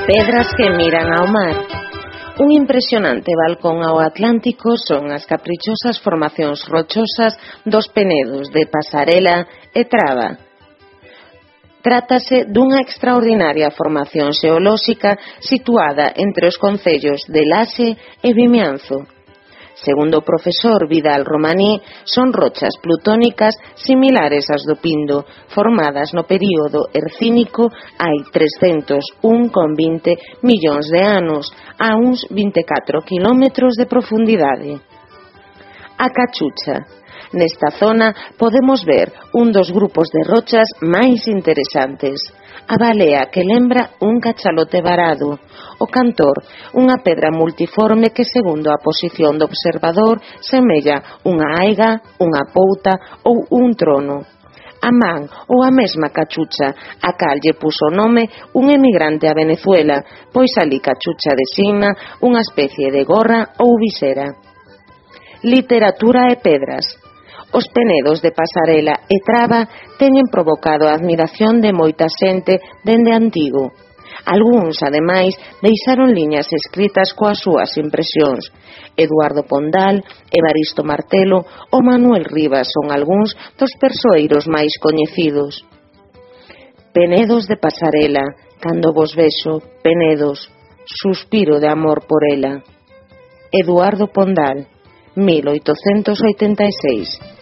Pedras que miran ao mar. Un impresionante balcón ao Atlántico son as caprichosas formacións rochosas dos penedos de Pasarela e Traba. Trátase dunha extraordinaria formación xeolóxica situada entre os concellos de Laxe e Vimianzo. Segundo o profesor Vidal Romaní, son rochas plutónicas similares ás do Pindo, formadas no período Hercínico hai 301,20 millóns de anos, a uns 24 kilómetros de profundidade. A Cachucha. Nesta zona podemos ver un dos grupos de rochas máis interesantes. A balea, que lembra un cachalote varado. O cantor, unha pedra multiforme que, segundo a posición do observador, semella unha aiga, unha pouta ou un trono. A man, ou a mesma Cachucha, a cal lle puso o nome un emigrante a Venezuela, pois ali Cachucha designa unha especie de gorra ou visera. Literatura e pedras. Os penedos de Pasarela e Traba teñen provocado a admiración de moita xente dende antigo. Algúns, ademais, deixaron liñas escritas coas súas impresións. Eduardo Pondal, Evaristo Martelo ou Manuel Rivas son algúns dos persoeiros máis coñecidos. Penedos de Pasarela, cando vos vexo, penedos, suspiro de amor por ela. Eduardo Pondal, 1886.